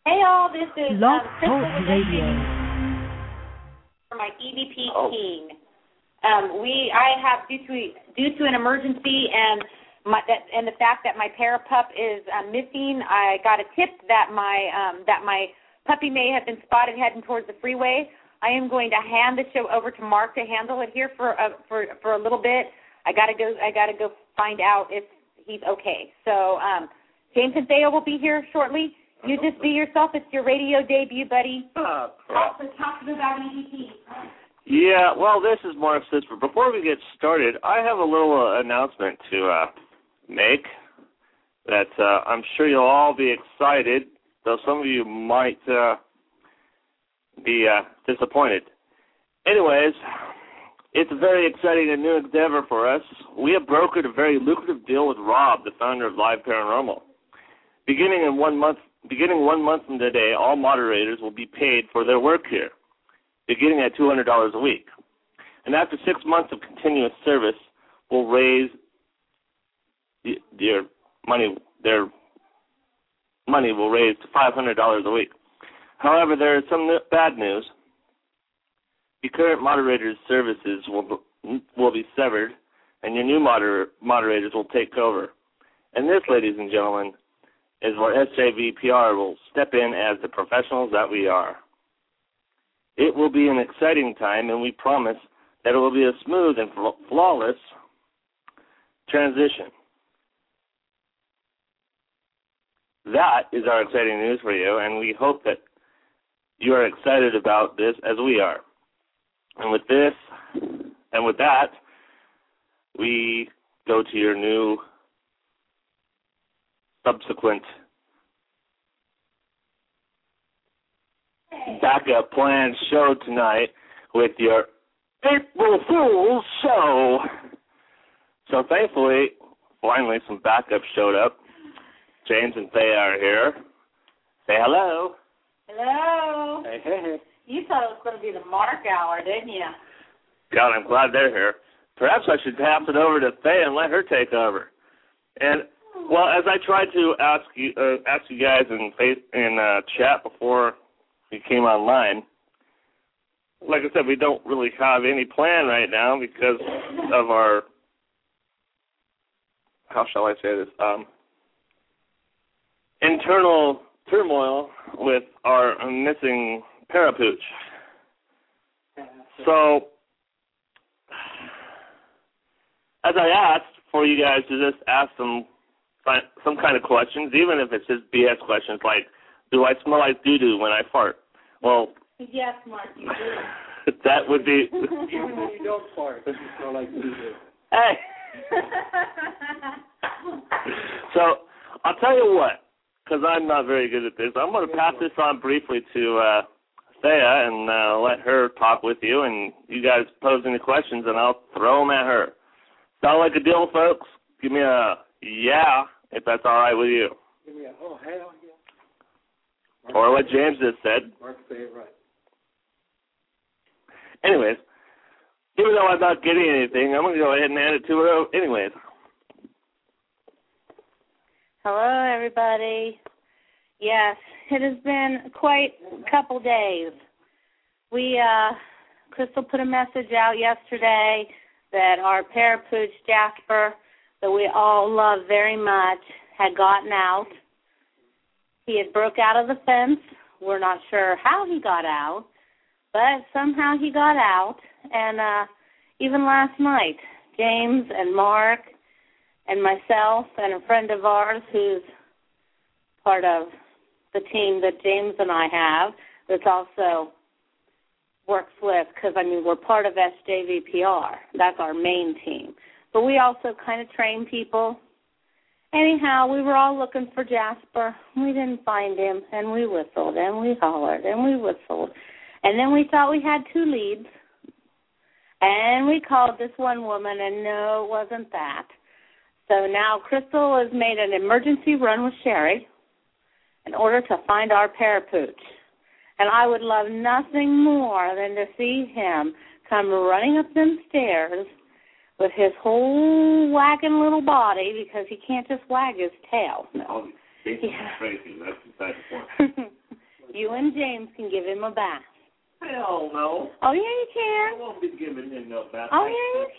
Hey all, this is Blog Crystal Talk Radio. for my EVP King. I have due to an emergency and the fact that my parapup is missing, I got a tip that my puppy may have been spotted heading towards the freeway. I am going to hand the show over to Mark to handle it here for a little bit. I gotta go find out if he's okay. So James and Theo will be here shortly. You just be yourself. It's your radio debut, buddy. Oh, crap. Also, talk to me about EVP. Yeah, well, this is Mark Sisper. Before we get started, I have a little announcement to make that I'm sure you'll all be excited, though some of you might be disappointed. Anyways, it's a very exciting and new endeavor for us. We have brokered a very lucrative deal with Rob, the founder of Live Paranormal. Beginning 1 month from today, all moderators will be paid for their work here, beginning at $200 a week. And after 6 months of continuous service, we'll raise their money will raise to $500 a week. However, there is some bad news. The current moderator's services will be severed, and your new moderators will take over. And this, ladies and gentlemen, is where SJVPR will step in as the professionals that we are. It will be an exciting time, and we promise that it will be a smooth and flawless transition. That is our exciting news for you, and we hope that you are excited about this as we are. And with that, we go to your new subsequent backup plan show tonight with your April Fool's show. So thankfully, finally some backup showed up. James and Thea are here. Say hello. Hello. Hey, hey, hey. You thought it was going to be the Mark hour, didn't you? God, I'm glad they're here. Perhaps I should pass it over to Thea and let her take over. And well, as I tried to ask you guys in chat before you came online, like I said, we don't really have any plan right now because of our, how shall I say this, internal turmoil with our missing Parapooch. So, as I asked for you guys to just ask some kind of questions, even if it's just BS questions like, do I smell like doo-doo when I fart? Well, yes, Mark, you do. That would be... Even when you don't fart, you smell like doo-doo. Hey! So, I'll tell you what, because I'm not very good at this, I'm going to pass this on briefly to Thea and let her talk with you, and you guys pose any questions, and I'll throw them at her. Sound like a deal, folks? Give me a yeah, if that's all right with you. Give me a, oh, hell yeah. Mark, or what James just said. Mark, say it right. Anyways, even though I'm not getting anything, I'm going to go ahead and hand it to her anyways. Hello, everybody. Yes, it has been quite a couple days. Crystal put a message out yesterday that our Parapooch Jasper, that we all love very much, had gotten out. He had broke out of the fence. We're not sure how he got out, but somehow he got out. And even last night, James and Mark and myself and a friend of ours who's part of the team that James and I have, that's also works with, because, we're part of SJVPR. That's our main team. But we also kind of train people. Anyhow, we were all looking for Jasper. We didn't find him, and we whistled, and we hollered, and we whistled. And then we thought we had two leads. And we called this one woman, and no, it wasn't that. So now Crystal has made an emergency run with Sherry in order to find our Parapooch. And I would love nothing more than to see him come running up them stairs with his whole wagging little body, because he can't just wag his tail. No. He's crazy. That's the point. You and James can give him a bath. Hell no. Oh, yeah, you I can. won't be giving him no bath. Oh, yeah, you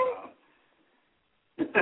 can.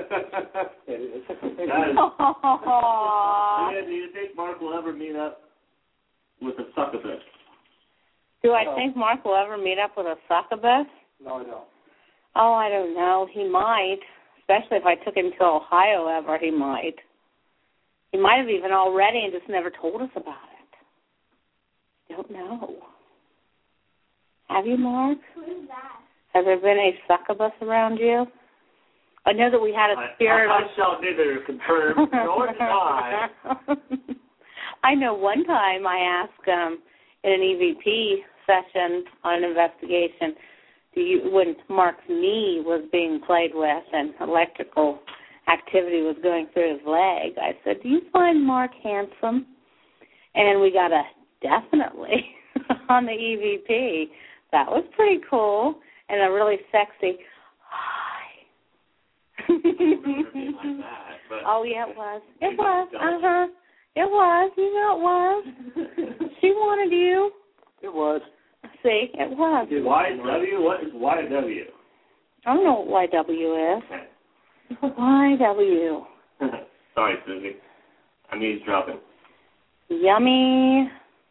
Aww. Yeah, do you think Mark will ever meet up with a succubus? Do I think Mark will ever meet up with a succubus? No, I don't. Oh, I don't know. He might, especially if I took him to Ohio ever. He might. He might have even already and just never told us about it. I don't know. Have you, Mark? What is that? Has there been a succubus around you? I know that we had a spirit. I shall neither confirm nor deny. I know one time I asked in an EVP session on an investigation, when Mark's knee was being played with and electrical activity was going through his leg, I said, do you find Mark handsome? And we got a definitely on the EVP. That was pretty cool. And a really sexy hi. Oh, yeah, it was. It was. Uh-huh. It was. You know it was. She wanted you. It was. See, it was. YW? What is YW? I don't know what YW is. YW. Sorry, Susie. I'm eavesdropping. Yummy.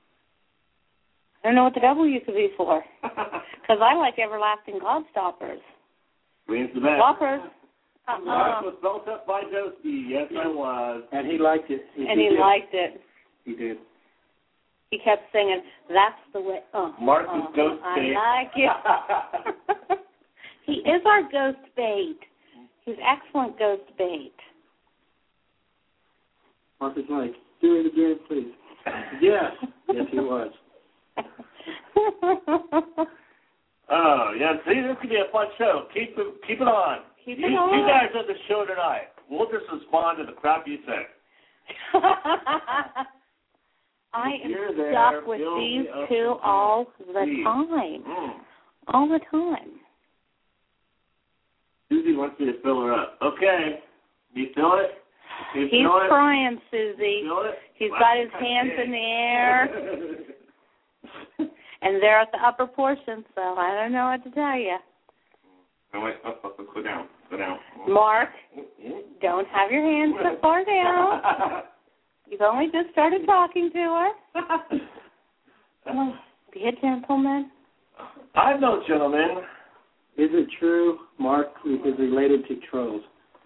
I don't know what the W could be for. Because I like everlasting gobstoppers. Green's the best. Whoppers. Mark was built up by Josie. Yes, I was. And he liked it. He liked it. He did. He kept singing, that's the way. Mark was ghost bait. I like it. He is our ghost bait. He's excellent ghost bait. Mark is like, do it again, please. Yes. Yes, he was. Oh, yeah, see, this could be a fun show. Keep it on. Keep it on. You guys are the show tonight. We'll just respond to the crap you say. I am stuck with these two all the time. All the time. Susie wants me to fill her up. Okay. You feel it? He's crying, Susie. You feel it? He's got his hands in the air. And they're at the upper portion, so I don't know what to tell you. Oh, wait. Go down. Go down. Mark, don't have your hands so far down. You've only just started talking to her. Be a gentleman. I'm no gentleman. Is it true Mark is related to trolls?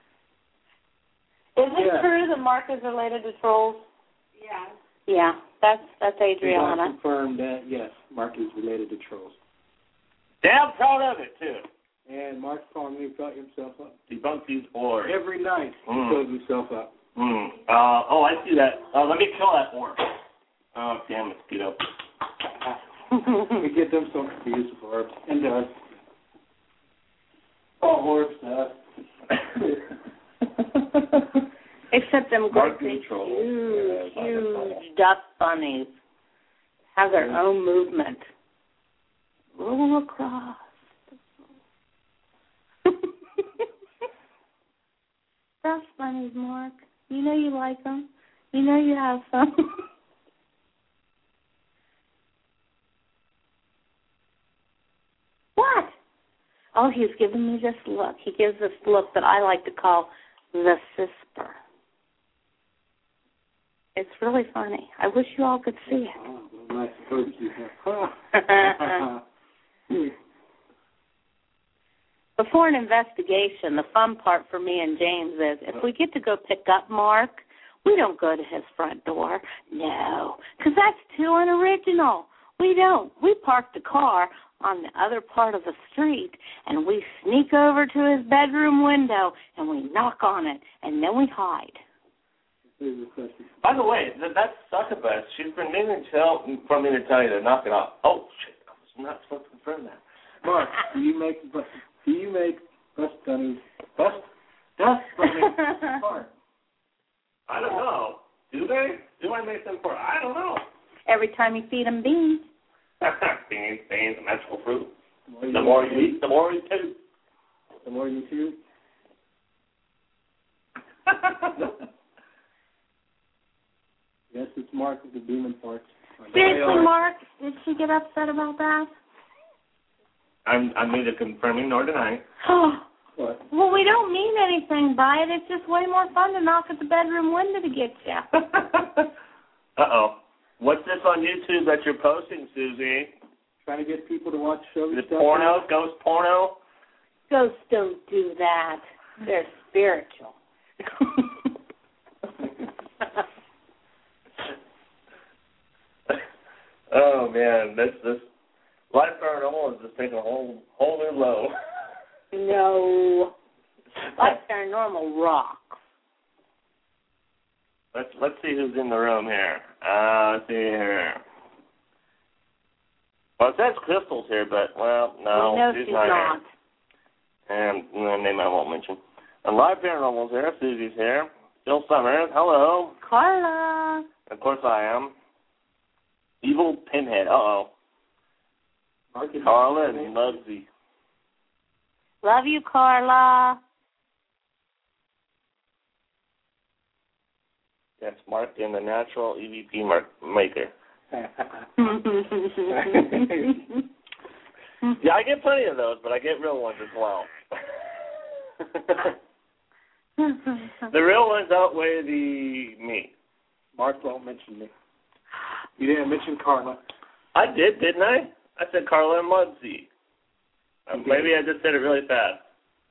Is it true that Mark is related to trolls? Yeah. Yeah, that's I Adriana. confirmed that, yes, Mark is related to trolls. Damn proud of it, too. And Mark's calling me, got himself up. Debunk these boards. Every night he fills himself up. Oh, I see that. Let me kill that board. Oh, damn mosquito. We get them so confused with orbs and dust. Oh, orb stuff. Except them great big, huge duck bunnies have their own movement. Roll across. Duck bunnies, Mark. You know you like them. You know you have some. What? Oh, he's giving me this look. He gives this look that I like to call the sisper. It's really funny. I wish you all could see it. Oh, well, I suppose you have. Before an investigation, the fun part for me and James is if we get to go pick up Mark, we don't go to his front door. No, because that's too unoriginal. We don't. We park the car on the other part of the street, and we sneak over to his bedroom window, and we knock on it, and then we hide. By the way, that succubus, she's been meaning to tell me to tell you to knock it off. Oh, shit, I was not supposed to confirm that. Mark, do you make dust bunnies part? I don't know. Do they? Do I make them part? I don't know. Every time you feed them beans. Beans, magical fruit. The more you eat, the more you toot. The more you toot. Yes, it's Mark with the demon parts. Seriously, Mark, did she get upset about that? I'm neither confirming nor denying. What? Well, we don't mean anything by it. It's just way more fun to knock at the bedroom window to get you. Uh-oh. What's this on YouTube that you're posting, Susie? Trying to get people to watch shows. Is it porno? Ghost porno? Ghosts don't do that. They're spiritual. Oh man, this Life Paranormal is just taking a whole new low. No. Life Paranormal rocks. Let's see who's in the room here. Let's see here. Well, it says Crystal's here, but no, no, she's not. Here. And the name I won't mention. And Live Paranormal's here. Susie's here. Bill Summers, hello. Carla. Of course I am. Evil Pinhead. Uh-oh. Carla and Muggsy. Love you, Carla. That's Mark in the natural EVP maker. Yeah, I get plenty of those, but I get real ones as well. The real ones outweigh the me. Mark won't mention me. You didn't mention Carla. I did, didn't I? I said Carla and Muggsy. Maybe I just said it really fast.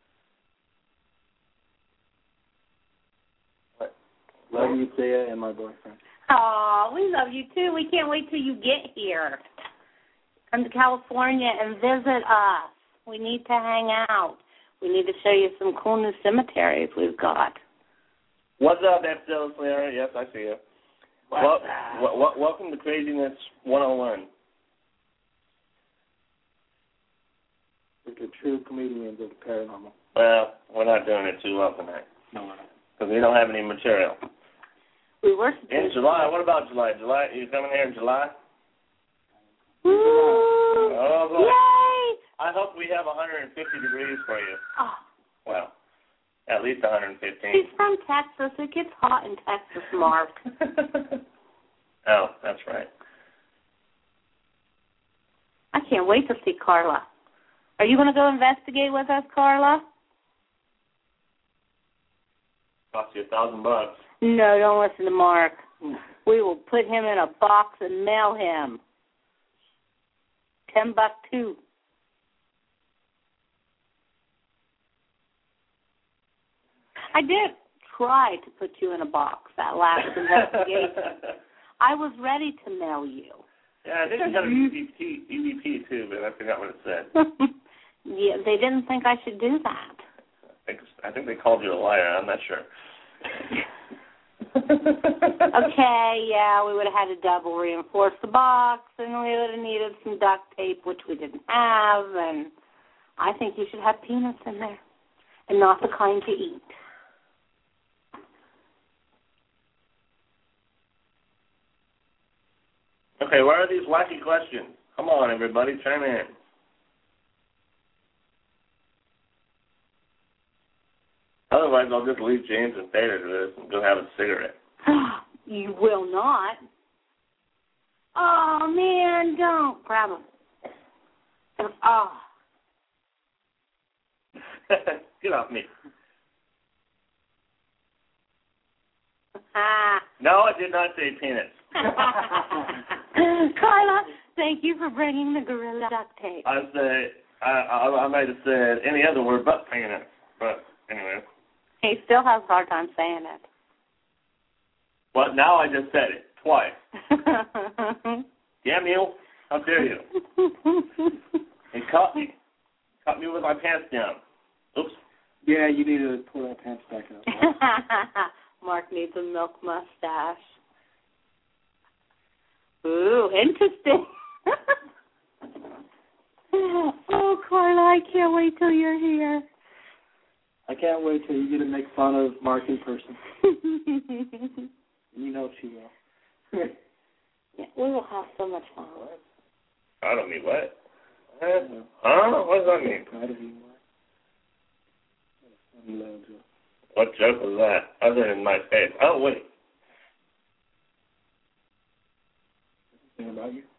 What? Love you, Thea, and my boyfriend. Aw, we love you too. We can't wait till you get here. Come to California and visit us. We need to hang out. We need to show you some cool new cemeteries we've got. What's up, Epsilon Slayer? Yes, I see you. Welcome to Craziness 101. We're the true comedians of the paranormal. Well, we're not doing it too well tonight. No, we're not. Because we don't have any material. We were in July. What about July? July? You coming here in July? Woo! Oh, boy. Yay! I hope we have 150 degrees for you. Oh. Well, at least 115. She's from Texas. It gets hot in Texas, Mark. Oh, that's right. I can't wait to see Carla. Are you going to go investigate with us, Carla? Cost you $1,000. No, don't listen to Mark. We will put him in a box and mail him. $10 too. I did try to put you in a box that last investigation. I was ready to mail you. Yeah, I think you got an EVP too, but I forgot what it said. Yeah, they didn't think I should do that. I think they called you a liar. I'm not sure. Okay, yeah, we would have had to double reinforce the box, and we would have needed some duct tape, which we didn't have, and I think you should have peanuts in there, and not the kind to eat. Okay, what are these wacky questions? Come on, everybody, chime in. Otherwise, I'll just leave James and Theta to this and go have a cigarette. You will not. Oh, man, don't. Grab him. Oh. Get off me. No, I did not say penis. Carla, thank you for bringing the gorilla duct tape. I might have said any other word but penis, but anyway. He still has a hard time saying it. Well, now I just said it twice. Damn you! How dare you? He caught me. Caught me with my pants down. Oops. Yeah, you need to pull that pants back up. Mark needs a milk mustache. Ooh, interesting. Oh, Carla, I can't wait till you're here. I can't wait till you get to make fun of Mark in person. You know she will. Yeah, we will have so much fun. I don't mean what? Huh? What does that mean? Proud of you, Mark. What joke was that? Other than my face. Oh, wait. Anything about you?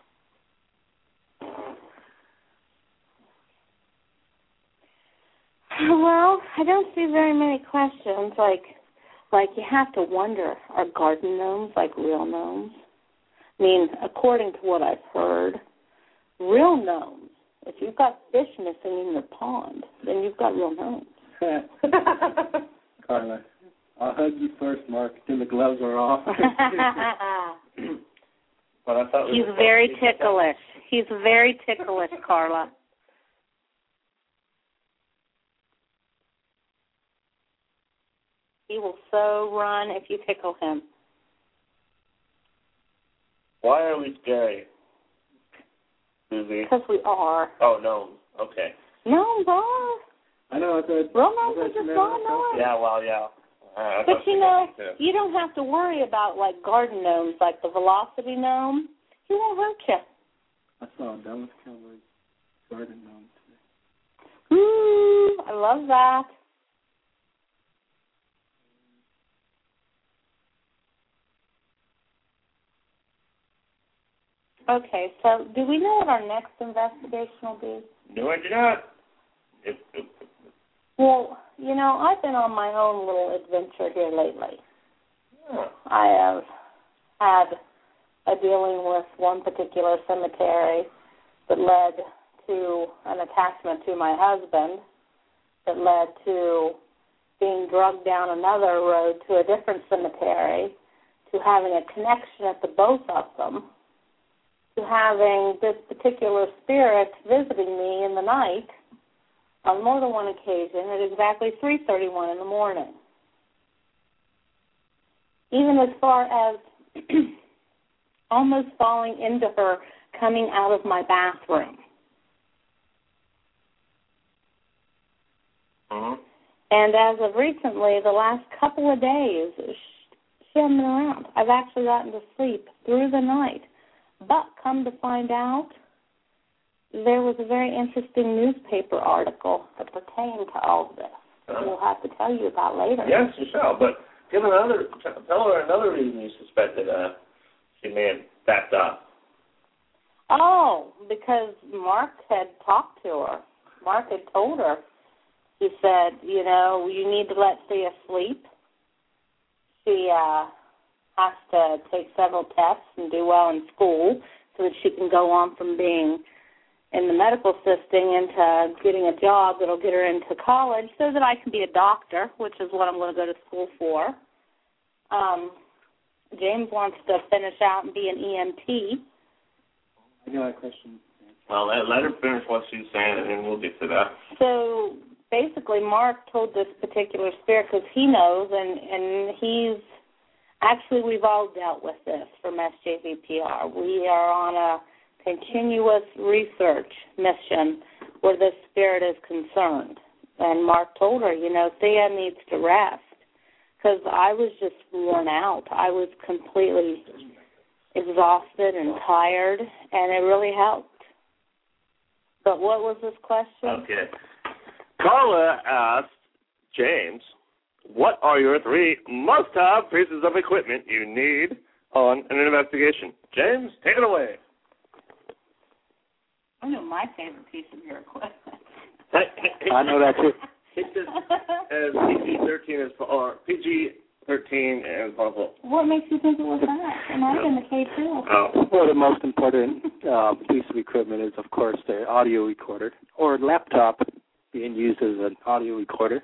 Well, I don't see very many questions. Like you have to wonder, are garden gnomes like real gnomes? I mean, according to what I've heard, real gnomes, if you've got fish missing in your pond, then you've got real gnomes. Carla, I'll hug you first, Mark, till the gloves are off. But I thought He's very ticklish. He's very ticklish, Carla. He will so run if you tickle him. Why are we scary, Susie? Because we are. Oh, no. Okay. Gnomes are. I know. Real gnomes are just raw gnomes. Yeah, well, yeah. But you know, you don't have to worry about like garden gnomes, like the velocity gnome. He won't hurt you. I saw a Dallas Cowboys garden gnome today. I love that. Okay, so do we know what our next investigation will be? No, I do not. Well, you know, I've been on my own little adventure here lately. Yeah. I have had a dealing with one particular cemetery that led to an attachment to my husband, that led to being drugged down another road to a different cemetery, to having a connection at the both of them, to having this particular spirit visiting me in the night on more than one occasion at exactly 3:31 in the morning. Even as far as almost falling into her coming out of my bathroom. Mm-hmm. And as of recently, the last couple of days, she hasn't been around. I've actually gotten to sleep through the night. But come to find out, there was a very interesting newspaper article that pertained to all of this that we'll have to tell you about later. Yes, you shall. But tell her another reason you suspected she may have backed up. Oh, because Mark had talked to her. Mark had told her. He said, you know, you need to let Thea sleep. She has to take several tests and do well in school so that she can go on from being in the medical system into getting a job that'll get her into college so that I can be a doctor, which is what I'm going to go to school for. James wants to finish out and be an EMT. I got a question. Well, let her finish what she's saying, and then we'll get to that. So basically, Mark told this particular spirit because he knows, and he's actually, we've all dealt with this from SJVPR. We are on a continuous research mission where this spirit is concerned. And Mark told her, you know, Thea needs to rest because I was just worn out. I was completely exhausted and tired, and it really helped. But what was this question? Okay. Carla asked James, what are your 3 must-have pieces of equipment you need on an investigation? James, take it away. I know my favorite piece of your equipment. I know that too. It's just PG-13 or PG-13 as possible. What makes you think it was that? And I'm in the K2. Oh. Well, the most important piece of equipment is, of course, the audio recorder or laptop being used as an audio recorder.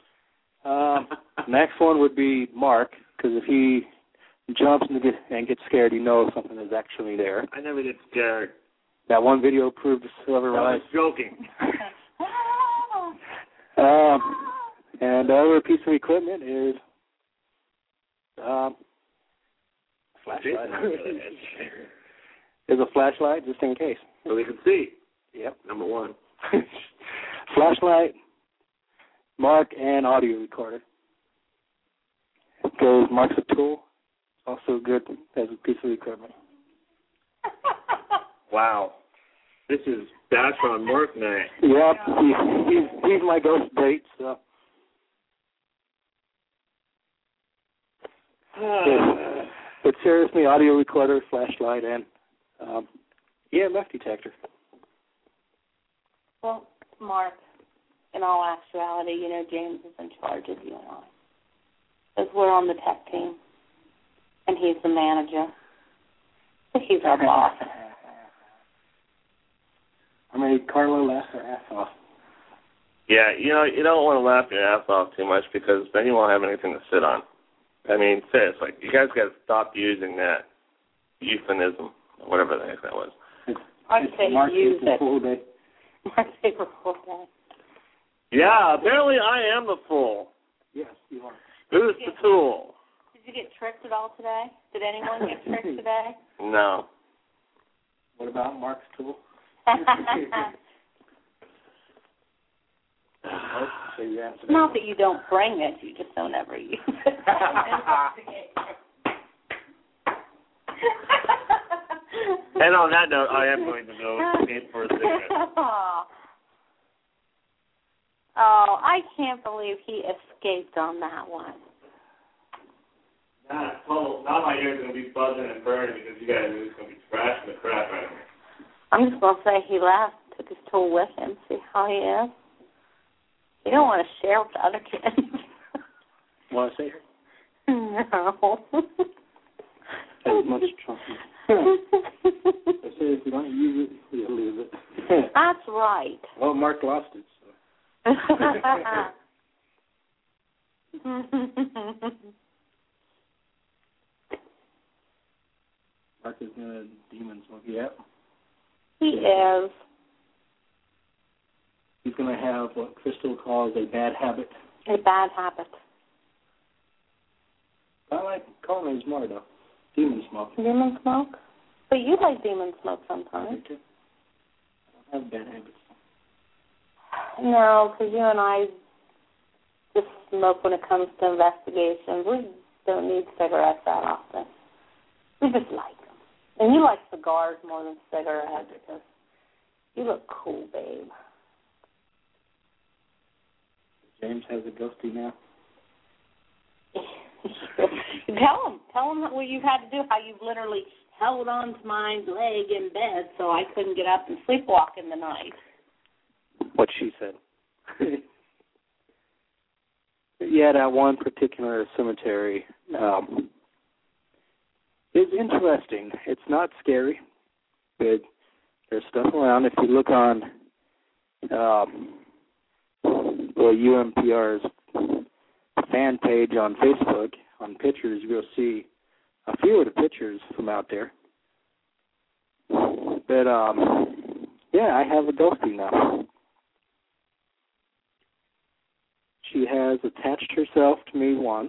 Next one would be Mark, because if he jumps and gets scared, you know something is actually there. I never get scared. That one video proved whoever I right. was joking. And the other piece of equipment is flashlight. There's a flashlight just in case. So we can see. Yep. Number 1. Flashlight, Mark, and audio recorder. Because Mark's a tool, also good as a piece of equipment. Wow. This is Dash on Mark night. Yep, he's my ghost bait, so. But seriously, audio recorder, flashlight, and EMF detector. Well, Mark, in all actuality, James is in charge of you and I. Because we're on the tech team, and he's the manager. He's our boss. I mean, Carlo laughs her ass off. Yeah, you don't want to laugh your ass off too much because then you won't have anything to sit on. I mean, seriously, you guys got to stop using that euphemism, or whatever the heck that was. I'd say use it. Mark's paper full day. Yeah, apparently I am the fool. Yes, you are. Who's the tool? Did you get tricked at all today? Did anyone get tricked today? No. What about Mark's tool? Not that you don't bring it, you just don't ever use it. And on that note, I am going to go escape for a cigarette. Oh, I can't believe he escaped on that one. Now my ears are going to be buzzing and burning because you guys are just going to be trashing the crap out of me. I'm just going to say he left, took his tool with him, see how he is. You don't want to share with the other kids. Want to say her? No. As much trouble. I say if you don't use it, you lose it. That's right. Well, Mark lost it, so. Mark is going to demon smoke. Yep. He is. He's going to have what Crystal calls a bad habit. A bad habit. I like calling it more, though. Demon smoke. Demon smoke? But you like demon smoke sometimes. I do. I don't have bad habits. No, because you and I just smoke when it comes to investigations. We don't need cigarettes that often. We just like them. And you like cigars more than cigarettes because you look cool, babe. James has a ghostie now. Tell him what you've had to do, how you've literally held on to my leg in bed so I couldn't get up and sleepwalk in the night. What she said. Yeah, that one particular cemetery is interesting. It's not scary, but there's stuff around. If you look on UMPR's fan page on Facebook, on pictures, you'll see a few of the pictures from out there. But, yeah, I have a ghostie now. She has attached herself to me once.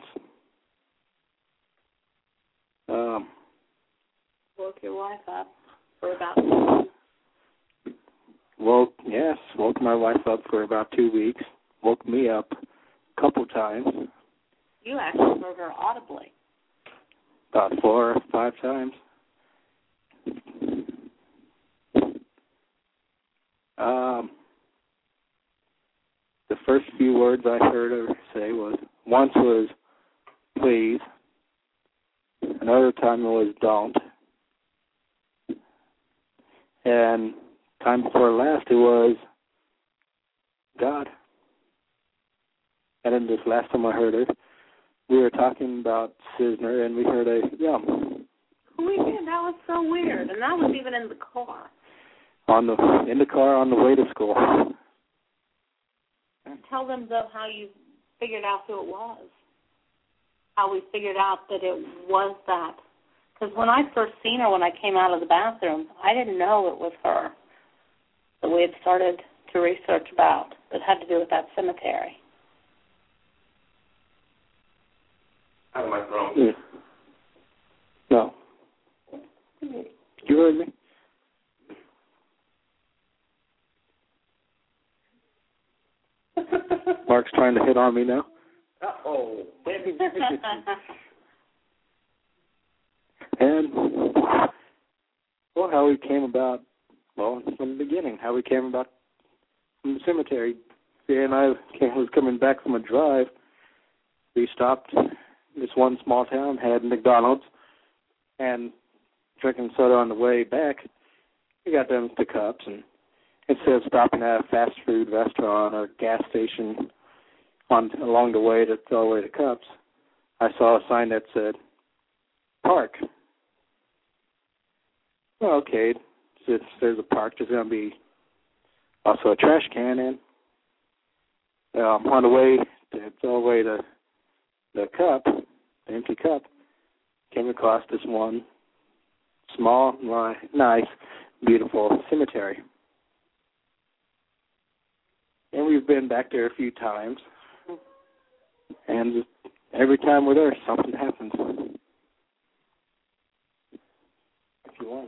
Woke your wife up for about woke my wife up for about 2 weeks. Woke me up a couple times. You actually heard her audibly. About 4 or 5 times. The first few words I heard her say once was please. Another time it was don't. And time before last it was God. And then this last time I heard her, we were talking about Cisner and we heard a yum. We did. That was so weird. And that was even in the car. In the car on the way to school. Tell them, though, how you figured out who it was. How we figured out that it was that. Because when I first seen her when I came out of the bathroom, I didn't know it was her that we had started to research about that had to do with that cemetery. Out of my throat. Yeah. No. You heard me? Mark's trying to hit on me now. Uh-oh. And, how we came about, from the beginning, how we came about from the cemetery. Sarah and I was coming back from a drive. We stopped. This one small town had McDonald's, and drinking soda on the way back. We got them to Cups, and instead of stopping at a fast food restaurant or gas station along the way to go away to Cups, I saw a sign that said, park. Well, okay, since there's a park, there's going to be also a trash can, and on the way to the Cup, the empty Cup, came across this one small, nice, beautiful cemetery. And we've been back there a few times, and every time we're there, something happens. If you want,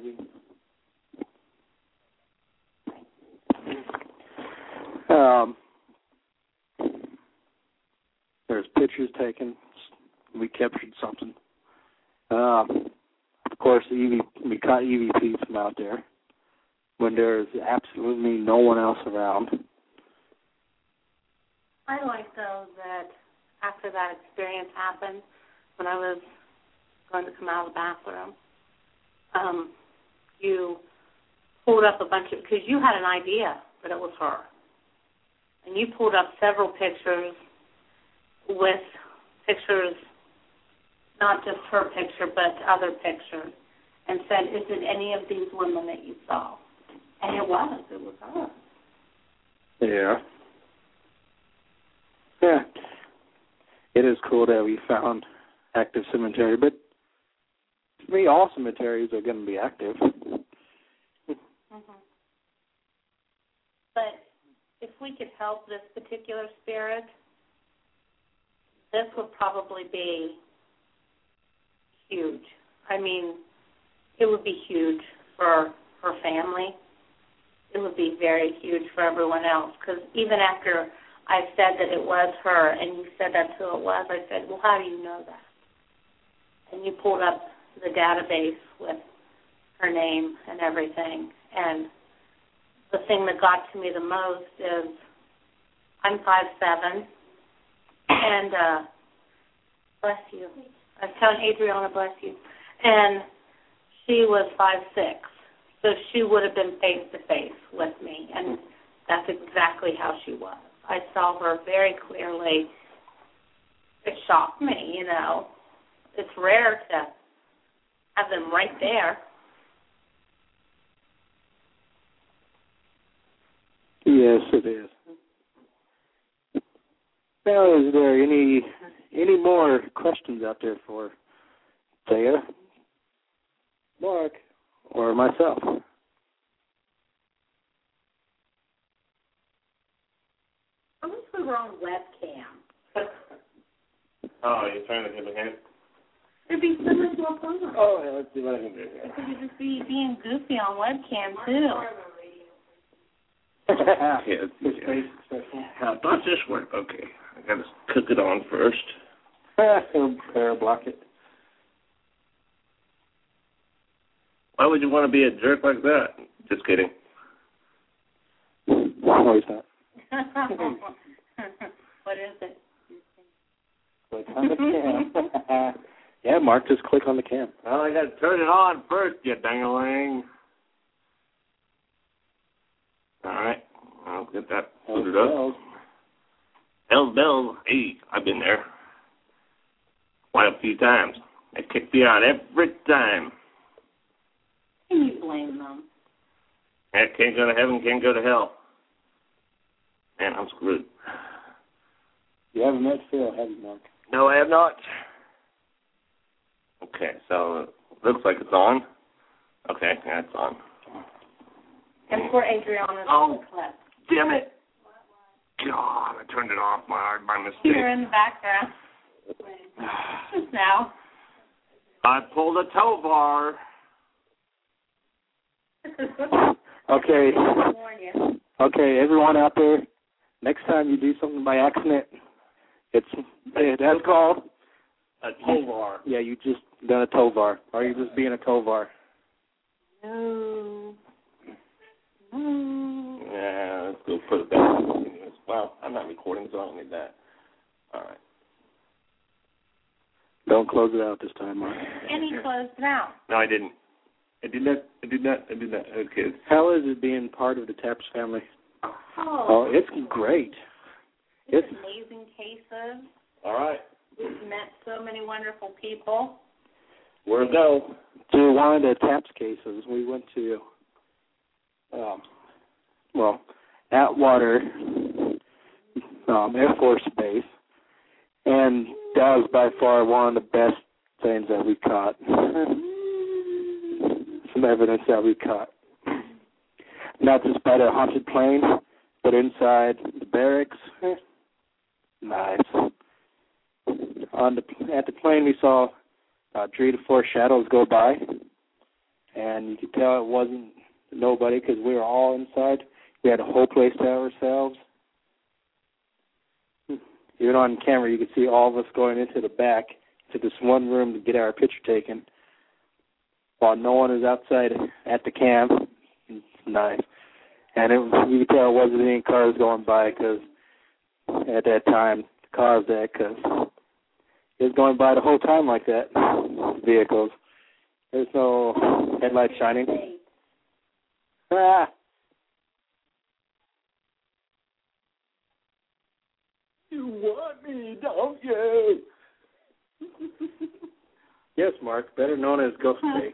there's pictures taken. We captured something. Of course, we caught EVPs from out there when there's absolutely no one else around. I like, though, that after that experience happened, when I was going to come out of the bathroom, you pulled up a bunch of, because you had an idea that it was her. And you pulled up several pictures with pictures, not just her picture, but other pictures, and said, is it any of these women that you saw? And it was her. Yeah. Yeah. It is cool that we found active cemetery, but to me, all cemeteries are going to be active. Mm-hmm. But if we could help this particular spirit, this would probably be huge. I mean, it would be huge for her family. It would be very huge for everyone else, because even after I said that it was her and you said that's who it was, I said, well, how do you know that? And you pulled up the database with her name and everything. And the thing that got to me the most is I'm 5'7", and bless you. I was telling Adriana, bless you. And she was 5'6", so she would have been face-to-face with me, and that's exactly how she was. I saw her very clearly. It shocked me, you know. It's rare to have them right there. Yes, it is. Now, is there any more questions out there for Thea, Mark, or myself? I wish we were on webcam. Oh, you're trying to give a hint? It'd be so much more fun. Oh, yeah, let's see what I can do here. It could just be being goofy on webcam, too. How does this work? Okay, I got to cook it on first. Better block it. Why would you want to be a jerk like that? Just kidding. No, he's not. What is it? Click on the cam. Yeah, Mark, just click on the cam. Well, I got to turn it on first, you dang-a-lang. All right, I'll get that booted up. Hell's Bells, hey, I've been there quite a few times. They kick me out every time. Can you blame them? That can't go to heaven, can't go to hell. Man, I'm screwed. You haven't met Phil, have you, Mark? No, I have not. Okay, so it looks like it's on. Okay, yeah, it's on. And poor Adriana's clip. Damn it. God, I turned it off by mistake. You're in the background. Just now. I pulled a tow bar. Okay. Okay, everyone out there, next time you do something by accident, that's called a tow bar. Yeah, you just done a tow bar, or you're just being a tow bar. No. Yeah, let's go put it back. Well, I'm not recording, so I don't need that. All right. Don't close it out this time, Mark. And he closed it out. No, I didn't. I did not. Okay. How is it being part of the Taps family? Oh, It's great. it's amazing cases. All right. We've met so many wonderful people. Where to go? To one of the Taps cases, we went to, Atwater Air Force Base, and that was by far one of the best things that we caught. Some evidence that we caught. Not just by the haunted plane, but inside the barracks. Nice. At the plane, we saw 3 to 4 shadows go by, and you could tell it wasn't nobody because we were all inside. We had a whole place to ourselves. Even on camera, you could see all of us going into the back to this one room to get our picture taken, while no one is outside at the camp. It's nice. And you could tell it wasn't any cars going by because at that time, the cars there, because it was going by the whole time like that, vehicles. There's no headlights shining. Ah! You want me, don't you? Yes, Mark, better known as Ghost Bay.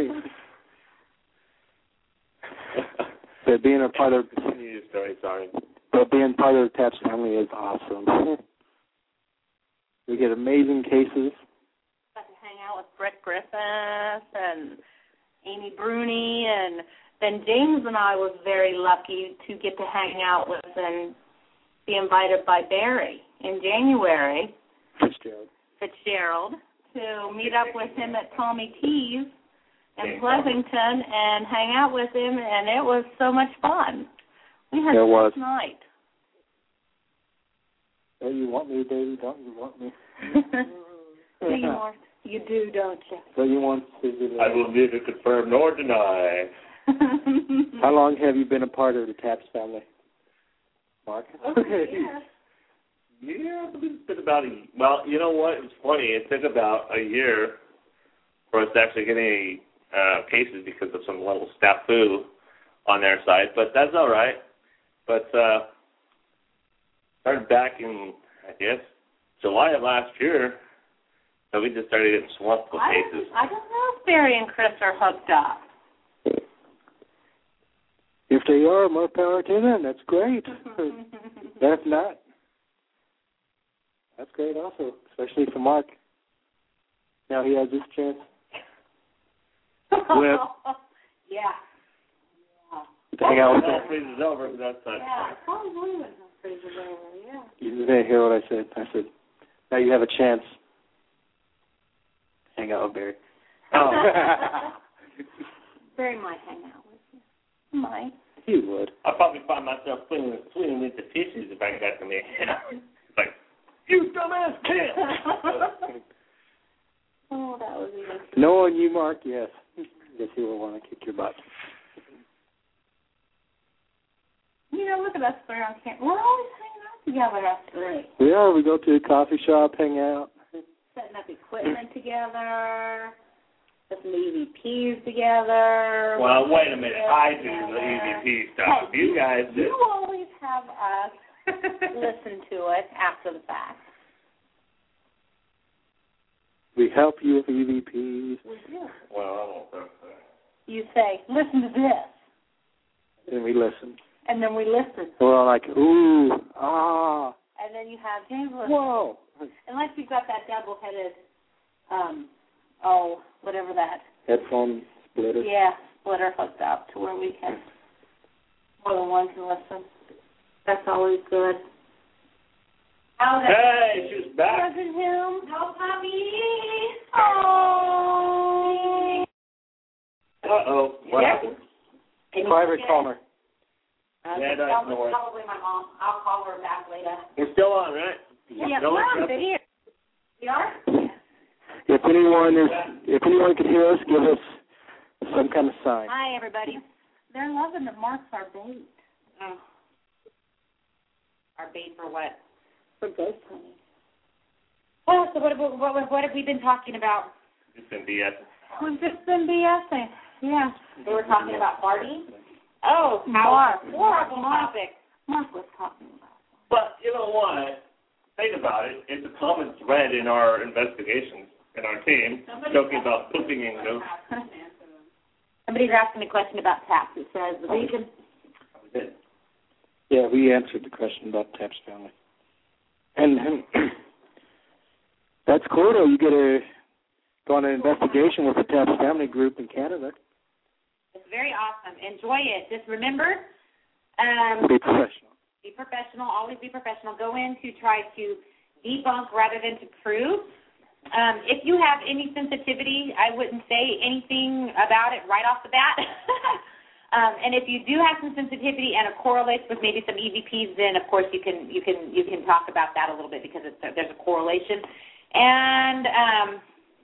But being a part of But being part of the Taps family is awesome. We get amazing cases. Got to hang out with Britt Griffiths and Amy Bruni, and then James and I was very lucky to get to hang out with and be invited by Barry in January. Fitzgerald to meet up with him at Tommy T's in Pleasanton and hang out with him, and it was so much fun. We had a nice night. Don't you want me, baby? Don't you want me? You do, don't you? So you want to? I will neither confirm nor deny. How long have you been a part of the Taps family, Mark? Yeah, it's been about well, you know what? It's funny. It took about a year for us to actually get any cases because of some little snafu on their side, but that's all right. But started back in, I guess, July of last year, so we just started getting swamped with cases. I don't know if Barry and Chris are hooked up. If they are, more power to them. That's great. That's not. That's great also, especially for Mark. Now he has this chance. Yeah. To hang out with him. Freezes over, but that's not. Yeah, probably when freezes over, yeah. You didn't hear what I said. I said, now you have a chance. Hang out with Barry. Oh. Barry might hang out with you. Might. He would. I'd probably find myself swinging with the tissues if I got to me. Like, you dumbass kid! Oh, that was even. Knowing you, Mark, yes. Yes, he will want to kick your butt. You know, look at us three on camera. We're always hanging out together, us three. Yeah, we go to the coffee shop, hang out. Setting up equipment together, put some EVPs together. Well, wait a minute. I do the EVP stuff. Hey, you guys do. You always have us listen to it after the fact. We help you with EVPs. We do. Well, I won't think so. You say, listen to this. And we listen. And then we listen. We're all like, ooh, ah. And then you have James listen. Whoa. Unless you've got that double-headed, whatever that. Headphone splitter. Yeah, splitter hooked up to where we can, more than one can listen. That's always good. Hey, she's back. Wasn't him? No, puppy. Oh. Uh-oh. What happened? Private caller. Yeah, that's noise. Probably my mom. I'll call her back later. We're still on, right? Yeah, we're on video. We are? If anyone can hear us, give us some kind of sign. Hi, everybody. They're loving that Mark's our bait. Oh. Our bait for what? For ghost hunting. Oh, so what have we been talking about? Just been BS. We've just been BSing. Yeah. They were talking about Barbie. Oh, Mark topic. Mark was talking about. But you know what? Think about it. It's a common thread in our investigations in our team, joking about pooping English. Somebody's asking a question about taps. It says the reason. Yeah, we answered the question about Taps family. And that's cool, though. You get to go on an investigation with the Taps family group in Canada. It's very awesome. Enjoy it. Just remember. Be professional. Be professional. Always be professional. Go in to try to debunk rather than to prove. If you have any sensitivity, I wouldn't say anything about it right off the bat. And if you do have some sensitivity and it correlates with maybe some EVPs, then of course you can talk about that a little bit because there's a correlation. And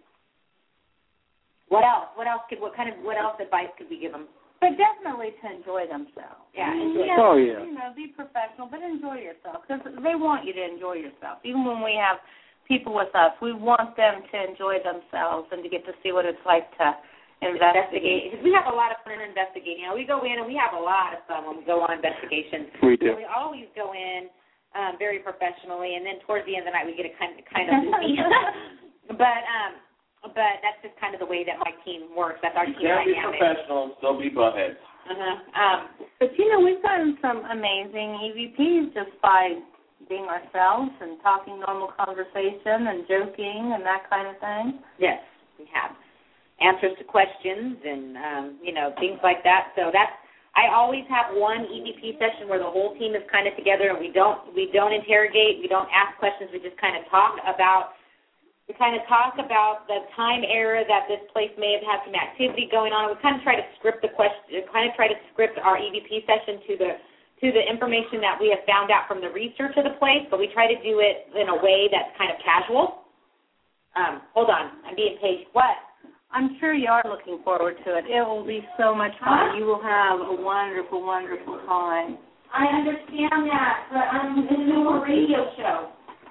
what else? What else advice could we give them? But definitely to enjoy themselves. Yeah, Oh, yeah. You know, be professional, but enjoy yourself because they want you to enjoy yourself. Even when we have people with us, we want them to enjoy themselves and to get to see what it's like to investigate. Because we have a lot of fun in investigating. You know, we go in and we have a lot of fun when we go on investigations. We do. So we always go in very professionally, and then towards the end of the night we get a kind of busy. But that's just kind of the way that my team works. That's our team dynamic. You can't be professional and still be buttheads. But, you know, we've gotten some amazing EVPs just by being ourselves and talking normal conversation and joking and that kind of thing. Yes, we have. Answers to questions and, things like that. So I always have one EVP session where the whole team is kind of together and we don't interrogate, we don't ask questions, we just kind of talk about the time era that this place may have had some activity going on. We kind of try to script our EVP session to the information that we have found out from the research of the place, but we try to do it in a way that's kind of casual. Hold on, I'm being patient. What? I'm sure you are looking forward to it. It will be so much fun. You will have a wonderful, wonderful time. I understand that, but I'm in the middle of a radio show.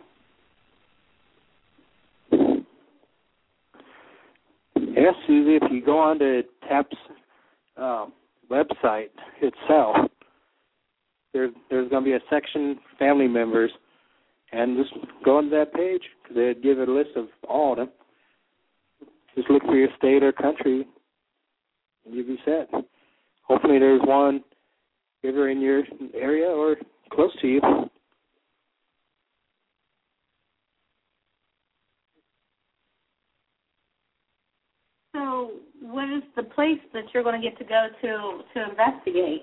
Yes, Susie, if you go on to TAP's website itself, there's going to be a section for family members, and just go on that page because they give a list of all of them. Just look for your state or country, and you'll be set. Hopefully there's one either in your area or close to you. So what is the place that you're going to get to go to investigate?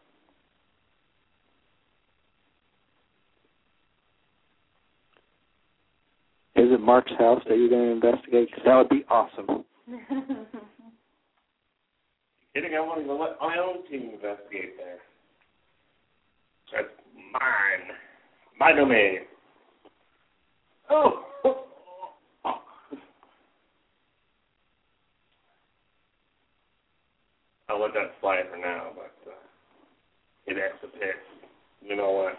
Is it Mark's house that you're going to investigate? Because that would be awesome. Kidding? I want to let my own team investigate there. That's mine. My domain. Oh. I'll let that slide for now, but it has to pick. You know what?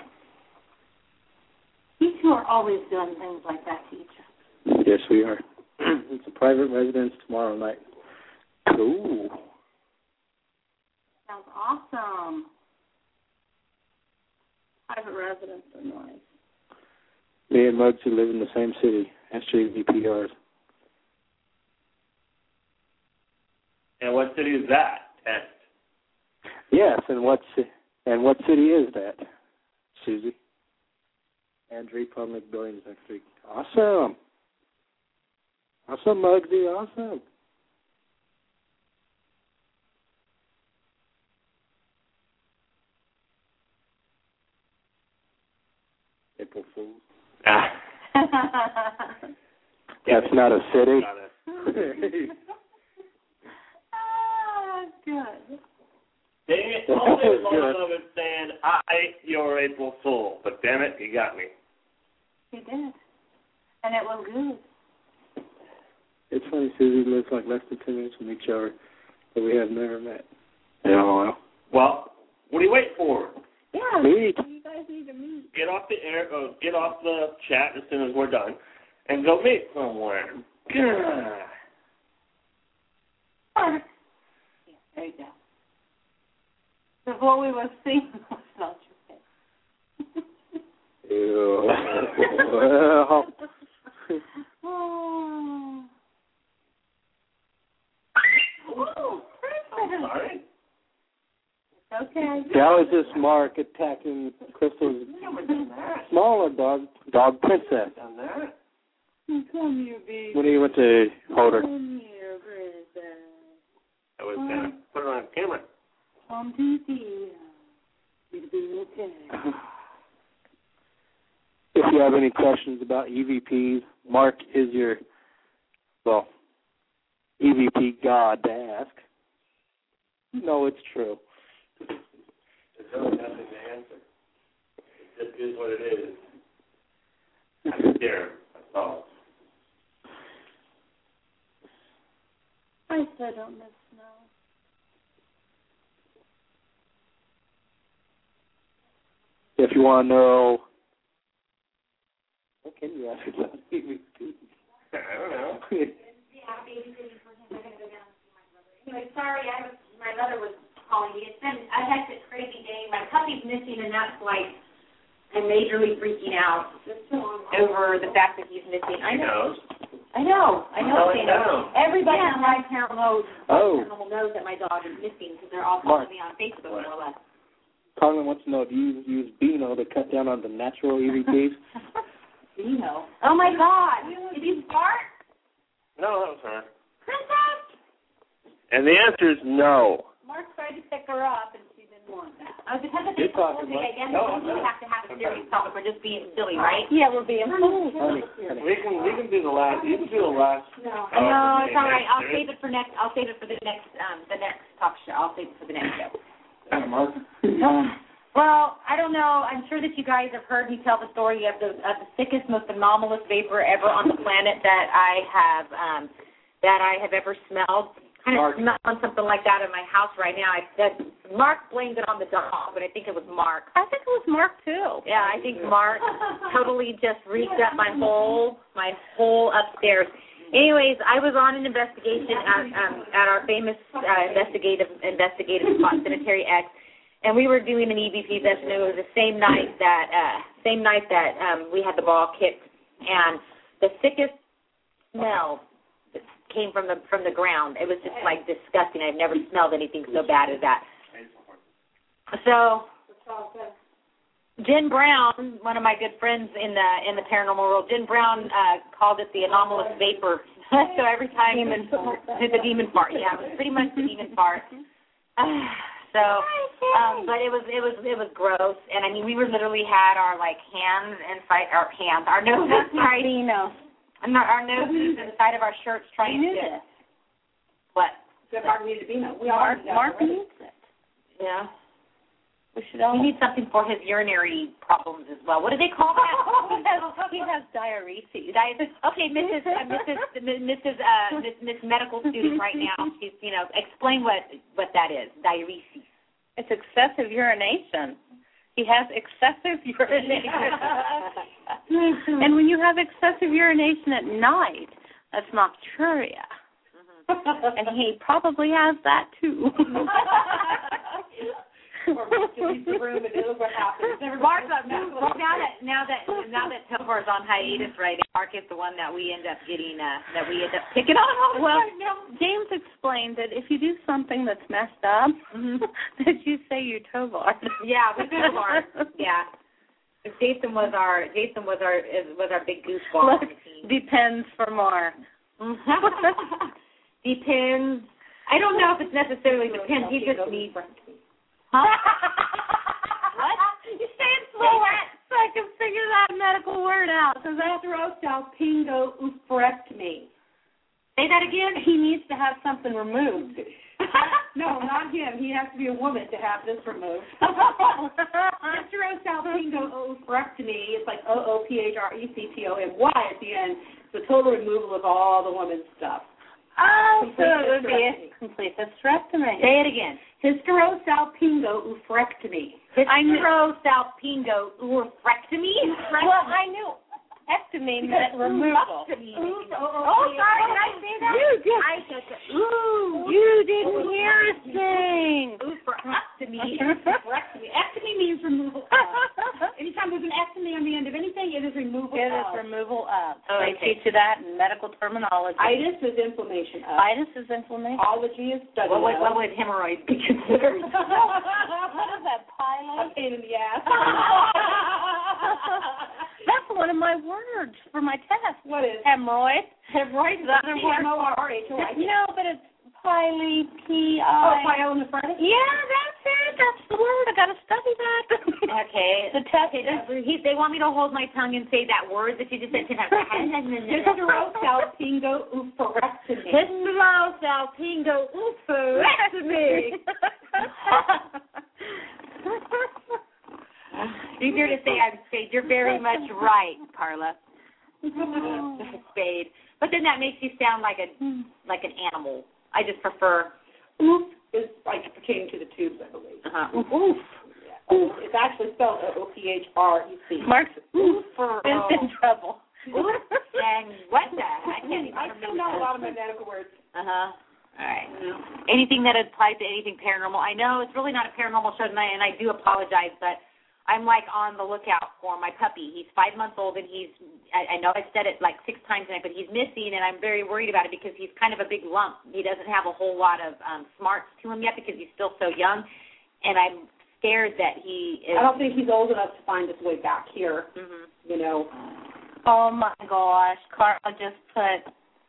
You two are always doing things like that to each other. Yes, we are. It's a private residence tomorrow night. Cool. Sounds awesome. Private residence are nice. Me and Muggsy live in the same city, SJVPRs. And what city is that? Test. Yes, and what city is that, Susie? Andre Public Buildings next week. Awesome. Awesome, Muggsy. Awesome. April Fool's. That's not a city. Good. Dang it, all day long I've been saying, you're April Fool. But damn it, you got me. You did. And it was good. It's funny, Susie lives like less than 10 minutes from each other, but we have never met. Yeah, well, what do you wait for? Yeah, meet. You guys need to meet. Get off the air, get off the chat as soon as we're done, and go meet somewhere. God. There you go. So what we were seeing was not your face. Ew. Well. Oh. I'm sorry. Okay. How is this Mark attacking Crystal's smaller dog Princess? Down there. Come here, baby. When he went to hold her. Come here, Princess. I was going to put it on camera. Come to see. It'll be okay. If you have any questions about EVPs, Mark is your, EVP god to ask. No, it's true. There's really nothing to answer. It just is what it is. I'm scared. That's all. I said don't miss snow. If you want to know, what can you ask about EVPs? I don't know. Anyway, sorry, my mother was calling me. It's been a hectic, crazy day. My puppy's missing, and that's like I'm majorly freaking out over the fact that he's missing. I know. Everybody in my town knows. Knows that my dog is missing because they're all following me on Facebook, more or less. Carlin wants to know, do you use Beano to cut down on the natural EVPs? Beano? Oh, my God. Did you fart? No, that was her. Princess? And the answer is no. Mark tried to pick her up, and she didn't want that. Oh, because of the music, I guess we have to have a serious topic. We're just being silly, right? Yeah, we're being fools. We can do the last. You can do the last. No, it's all right. I'll save it for the next talk show. I'll save it for the next show. Mark? Well, I don't know. I'm sure that you guys have heard me tell the story of the sickest, most anomalous vapor ever on the planet that I have ever smelled. Kind of smelling something like that in my house right now. Mark blamed it on the dog, but I think it was Mark. I think it was Mark too. Yeah, I think Mark totally just reeked up my whole upstairs. Anyways, I was on an investigation at our famous investigative spot, Cemetery X, and we were doing an EVP session. It was the same night that we had the ball kicked, and the sickest smell came from the ground. It was just like disgusting. I've never smelled anything so bad as that. So Jen Brown, one of my good friends in the paranormal world, Jen Brown called it the anomalous vapor. So every time the demon fart. Yeah, it was pretty much the demon fart. But it was gross, and I mean we were literally had our our noses fighting. And our noses to the side of our shirts trying to. This. What? Mark needs it. Yeah. We need something for his urinary problems as well. What do they call that? He has diuresis. Okay, Miss Medical student right now. She's explain what that is. Diuresis. It's excessive urination. He has excessive urination. And when you have excessive urination at night, that's nocturia. Mm-hmm. And he probably has that too. Or leaves the room and knows what happens. Mark, now that Tovar is on hiatus right now, Mark is the one that we end up picking on. Well, James explained that if you do something that's messed up, that you say you're Tovar. Yeah, we Tovar. Yeah. Jason was our big goofball. Depends for Mark. Depends. I don't know if it's necessarily depends. He just needs. Huh? What? You say it slower so I can figure that medical word out. Because hysterosalpingo-oophorectomy. Say that again? He needs to have something removed. No, not him. He has to be a woman to have this removed. Hysterosalpingo-oophorectomy is like OOPHRECTOMY at the end. It's the total removal of all the woman's stuff. Oh, so it would be a complete hysterectomy. Say it again. Hysterosalpingo-oophorectomy. Hysterosalpingo-oophorectomy? Well, I knew ectomy meant removal. Oh, sorry, did I say that? You did. I said, ooh. You didn't hear us sing. Ooh for ectomy. Ectomy means removal of. Anytime there's an ectomy on the end of anything, it is removal It of. is removal of. Oh, They okay. teach you that in medical terminology. Itis is inflammation of. Itis is inflammation. Ology is study What of. would hemorrhoids be considered? What is that, A pilot? pain in the ass. That's one of my words for my test. What is? Hemorrhoid. Hemorrhoid is Other word. Hemorrhoid. No, but it's pili, P-I. Oh, pyelonephritis? Yeah, that's it. That's the word. I got to study that. Okay. The test is They want me to hold my tongue and say that word that you just said. Hysterosalpingo-oophorectomy. Hysterosalpingo-oophorectomy. Easier to say I'm Spade. You're very much right, Carla. Spade. But then that makes you sound like an animal. I just prefer. Oof is like pertaining to the tubes, I believe. Oof. Yeah. Oof. It's actually spelled O-O-P-H-R-E-C. Mark's oof is in trouble. And what the? I can't even I still know a lot of my medical words. All right. Anything that applies to anything paranormal. I know it's really not a paranormal show tonight, and I do apologize, but I'm like on the lookout for my puppy. He's 5 months old, and I know I've said it like 6 times tonight, but he's missing, and I'm very worried about it because he's kind of a big lump. He doesn't have a whole lot of smarts to him yet because he's still so young, and I'm scared that he is. I don't think he's old enough to find his way back here, you know. Oh, my gosh. Carla just put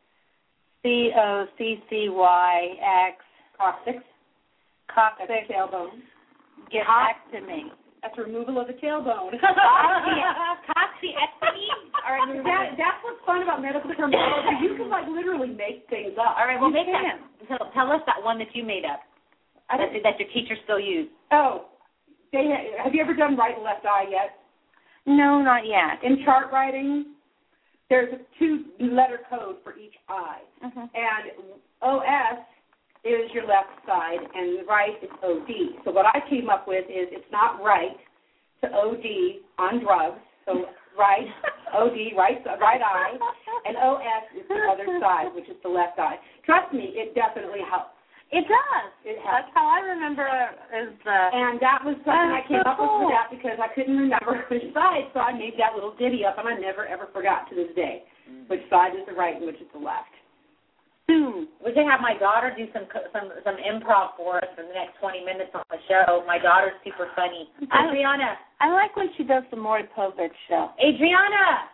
C-O-C-C-Y-X. Coccyx. Coccyx. Tailbone. Get back to me. That's removal of the tailbone. Coccyectomy? That's what's fun about medical terminology. You can like literally make things up. All right, well, make that. Tell us that one that you made up, that your teachers still use. Oh, have you ever done right and left eye yet? No, not yet. In chart writing, there's a 2-letter code for each eye. And OS is your left side, and the right is OD. So what I came up with is it's not right to OD on drugs. So right, OD, right eye, and OS is the other side, which is the left eye. Trust me, it definitely helps. It does. That's how I remember And that was something I came up with for that because I couldn't remember which side, so I made that little ditty up, and I never, ever forgot to this day which side is the right and which is the left. We can have my daughter do some improv for us for the next 20 minutes on the show. My daughter's super funny. Adriana. I like when she does the Maury Povich show. Adriana!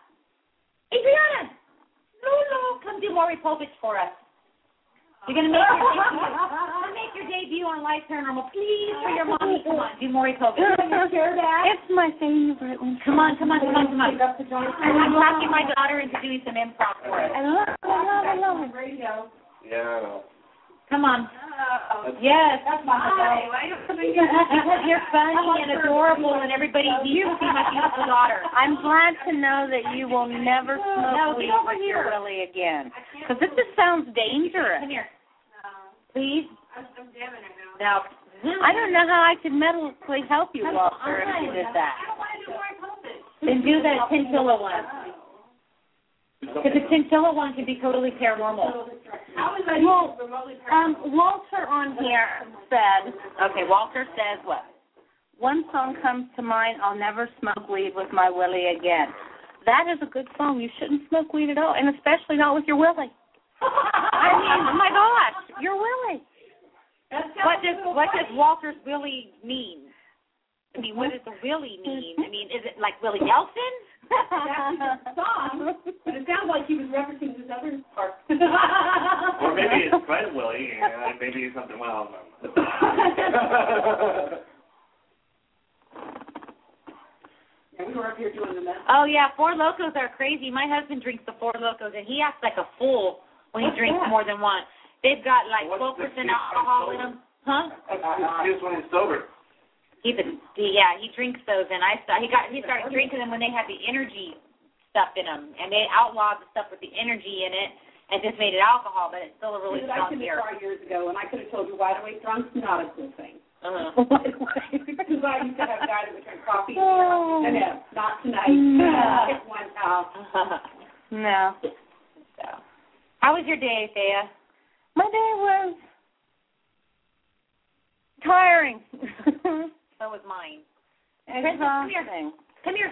Lulu, come do Maury Povich for us. You're going to make your debut on Live Paranormal. Please, for your mommy. Come on, do Maury Povich. It's my favorite one. Come on. I'm talking my daughter into doing some improv for us. I love it. Radio. Yeah, I know. Come on. Yes. That's my Because you're funny and adorable, and everybody needs to see my beautiful daughter. I'm glad to know that you will never smoke weed with your Willie again. Because this just sounds dangerous. Come here. Please. I'm jamming it Now. now. I don't know how I could medically help you, Walter, if you did that. I don't want to do more Povich. Then do the chinchilla one. Because the chinchilla one can be totally paranormal. Well, Walter on here said, Okay, Walter says what? one song comes to mind, I'll never smoke weed with my Willie again. That is a good song. You shouldn't smoke weed at all, and especially not with your Willie. I mean, oh my gosh, your Willie. What does Walter's Willie mean? I mean, what does the Willie mean? I mean, is it like Willie Nelson? That's the song, but it sounds like he was referencing his other part. Or maybe it's Fred Willie, and maybe something well. Yeah, we were up here doing the mess. Oh, yeah, Four Locos are crazy. My husband drinks the Four Locos, and he acts like a fool when he drinks more than one. They've got like 12% alcohol in them. Huh? Just when he's sober. He drinks those, and he started drinking them when they had the energy stuff in them, and they outlawed the stuff with the energy in it and just made it alcohol, but it's still a really strong beer. I did 5 years ago, and I could have told you wide awake drunk's not a cool thing. Uh-huh. Because I used to have guys that would drink coffee. And not tonight. It's one house. No. So, how was your day, Thea? My day was tiring. So was mine. Exhausting. Come here.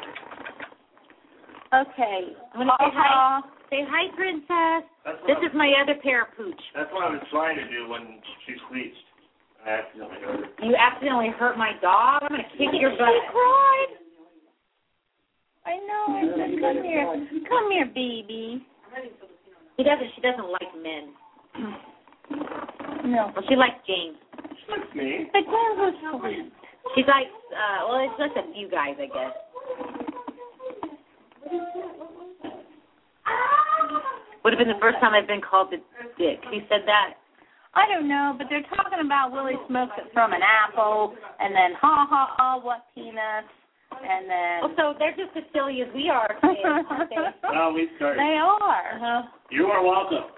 Okay. I'm going to say hi. Say hi, Princess. This is my other pair of pooch. That's what I was trying to do when she screeched. I accidentally hurt her. You accidentally hurt my dog? I'm going to kick your butt. She cried. I know. I said, come here. Come here, baby. She doesn't like men. No. Well, she likes James. She likes me. But James was sweet. She likes, well, it's just a few guys, I guess. Would have been the first time I've been called a dick. Who said that? I don't know, but they're talking about Willie smokes it from an apple, and then what peanuts, and then... Oh, so they're just as silly as we are today, aren't they? Well, we started. They are. You are welcome.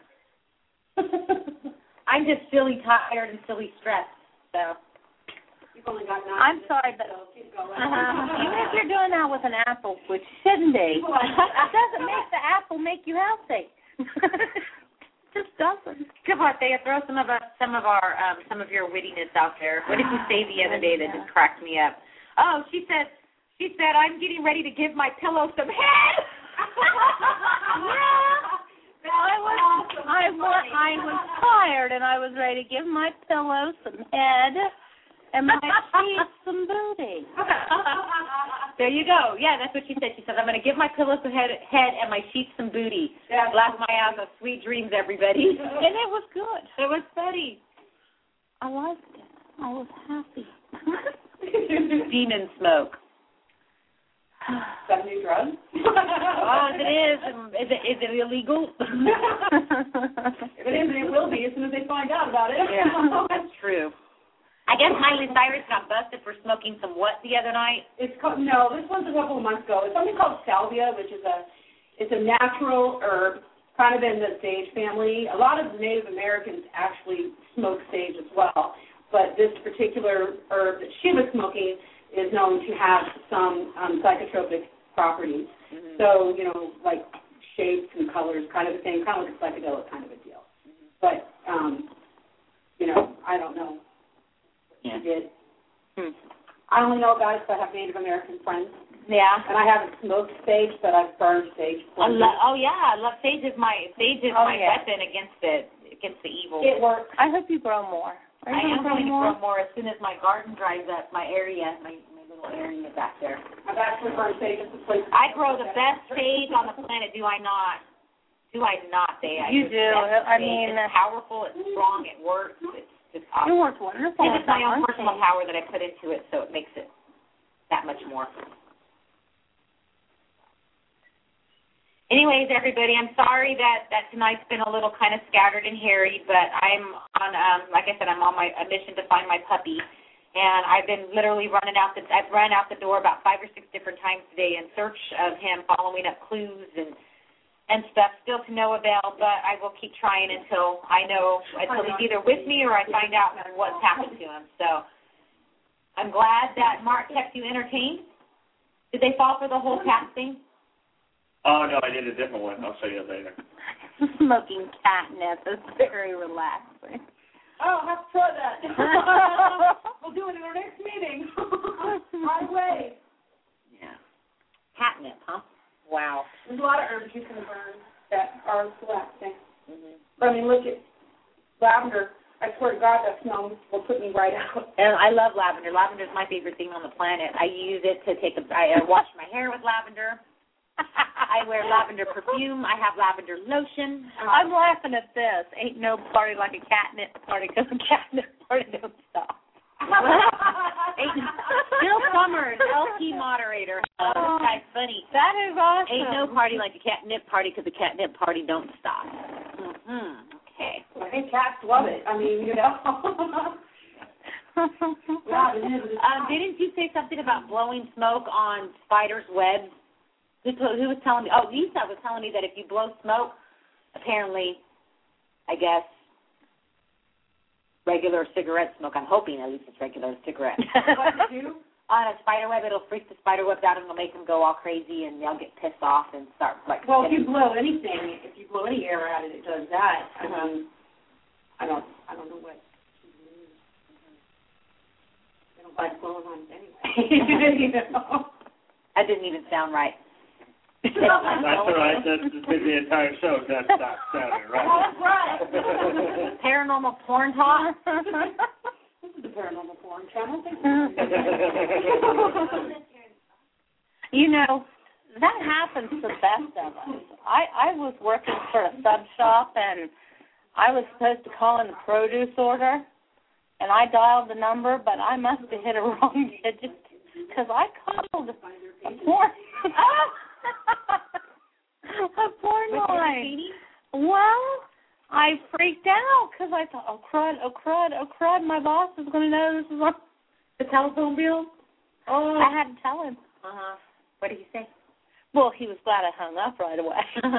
I'm just silly tired and silly stressed, so... You've only got 9 I'm sorry, but keep going. even if you're doing that with an apple, which shouldn't be, it doesn't make the apple make you healthy. Just doesn't. Come on, Thea, throw some of your wittiness out there. What did you say the other day that just cracked me up? Oh, she said I'm getting ready to give my pillow some head. I was tired and I was ready to give my pillow some head and my sheets some booty. There you go. Yeah, that's what she said. She said, I'm going to give my pillow some head and my sheets some booty. Yeah. Laugh my ass off. Sweet dreams, everybody. And it was good. It was funny. I liked it. I was happy. Demon smoke. Is that a new drug? Oh, if it is it illegal? If it is, it will be as soon as they find out about it. Yeah, that's true. I guess Miley Cyrus got busted for smoking some what the other night? It's called, no, this one's a couple of months ago. It's something called salvia, which is it's a natural herb, kind of in the sage family. A lot of Native Americans actually smoke sage as well, but this particular herb that she was smoking is known to have some psychotropic properties. Mm-hmm. So, like shapes and colors, kind of a thing, kind of like a psychedelic kind of a deal. Mm-hmm. But, I don't know. Yeah. She did. I only know about it because I have Native American friends. Yeah. And I haven't smoked sage, but I've burned sage. I love sage is my weapon against the evil. It works. I hope you grow more. I am going to grow more as soon as my garden dries up, my little area back there. I've actually burned sage at the place. I grow the best sage on the planet, do I not? Do I not, Thea? You do. I mean, it's powerful, it's strong, it works. It's just awesome. It works wonderful. And it's my own personal power that I put into it, so it makes it that much more. Anyways, everybody, I'm sorry that tonight's been a little kind of scattered and hairy, but I'm on, like I said, I'm on a mission to find my puppy. And I've been literally I've run out the door about 5 or 6 different times today in search of him, following up clues and stuff, still to no avail, but I will keep trying until he's either with me or I find out what's happened to him. So I'm glad that Mark kept you entertained. Did they fall for the whole cat thing? Oh, no, I did a different one. I'll show you later. Smoking catnip is very relaxing. Oh, I'll have to try that. We'll do it in our next meeting. Right away. Yeah. Catnip, huh? Wow. There's a lot of herbs you can burn that are relaxing. Mm-hmm. But I mean, look at lavender. I swear to God, that smell will put me right out. And I love lavender. Lavender is my favorite thing on the planet. I use it to I wash my hair with lavender. I wear lavender perfume. I have lavender lotion. I'm laughing at this. Ain't no party like a catnip party because a catnip party don't stop. Bill Summers, LT moderator. This guy's funny. That is awesome. Ain't no party like a catnip party because the catnip party don't stop. Mm-hmm. Okay. I think cats love it. I mean, Yeah, it is. Didn't you say something about blowing smoke on spiders' webs? Who was telling me? Oh, Lisa was telling me that if you blow smoke, apparently, I guess, regular cigarette smoke. I'm hoping at least it's regular cigarette. What to do? on a spider web, it'll freak the spider webs out and it'll make them go all crazy and they'll get pissed off and start like. Well, if you blow anything, if you blow any air at it, it does that. I mean, I don't know what. I don't like blowing on it anyway. You know? That didn't even sound right. That's all right. That's the entire show. That's not sounding right. That's right. Paranormal porn talk. This is the Paranormal Porn Channel. You know, that happens to the best of us. I was working for a sub shop, and I was supposed to call in the produce order, and I dialed the number, but I must have hit a wrong digit because I called a porn. A porn line. Well, I freaked out because I thought, oh crud, my boss is going to know this is on The telephone bill? Oh, I had to tell him. What did he say? Well, he was glad I hung up right away.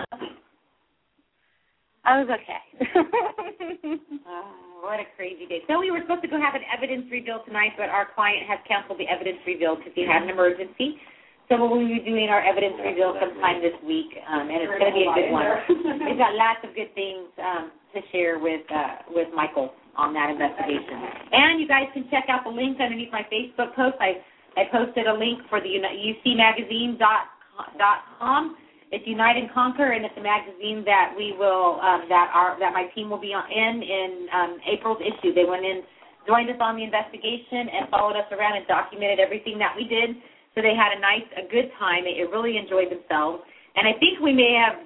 I was okay. What a crazy day. So we were supposed to go have an evidence reveal tonight, but our client has canceled the evidence reveal because he had an emergency. So we'll be doing our evidence reveal sometime this week, and it's going to be a good one. We've got lots of good things to share with Michael on that investigation. And you guys can check out the link underneath my Facebook post. I posted a link for the ucmagazine.com. It's Unite and Conquer, and it's a magazine that we will that my team will be in April's issue. They went in, joined us on the investigation, and followed us around and documented everything that we did. So they had a good time. They really enjoyed themselves, and I think we may have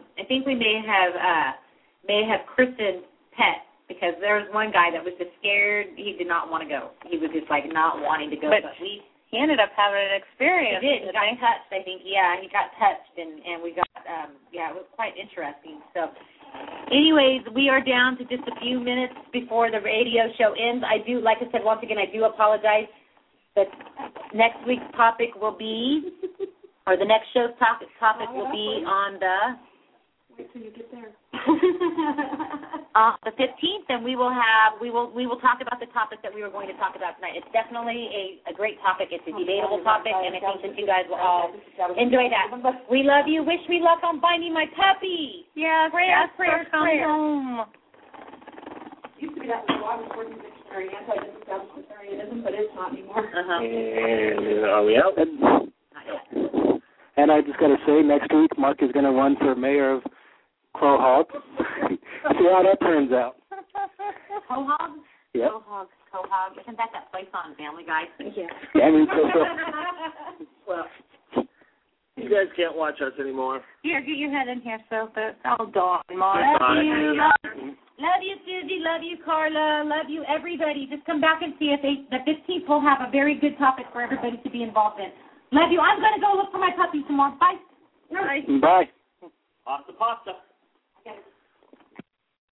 christened Pet because there was one guy that was just scared. He did not want to go. He was just like not wanting to go. But he ended up having an experience. He did. He got touched. I think. Yeah, he got touched, and we got. It was quite interesting. So, anyways, we are down to just a few minutes before the radio show ends. I do, like I said, once again, I do apologize. But next week's topic will be, or the next show's topic will be on the. Wait till you get there. The 15th, and we will talk about the topic that we were going to talk about tonight. It's definitely a great topic. It's a debatable topic, and I think that you guys will all enjoy that. We love you. Wish me luck on finding my puppy. Yeah, prayer. Come home. Used to be that was working dictionary, anti-disestablishmentarianism, but it's not anymore. And are we out? And I just got to say, next week, Mark is going to run for mayor of Quahog. See how that turns out. Quahog? Yep. Quahog. Isn't that place on Family Guy? Yeah. I mean, well, you guys can't watch us anymore. Here, get your head in here, Sophie. Oh, Dawn, Mark. Love you, Susie. Love you, Carla. Love you, everybody. Just come back and see us. The 15th will have a very good topic for everybody to be involved in. Love you. I'm going to go look for my puppy some more. Bye. Bye. Pasta. Okay.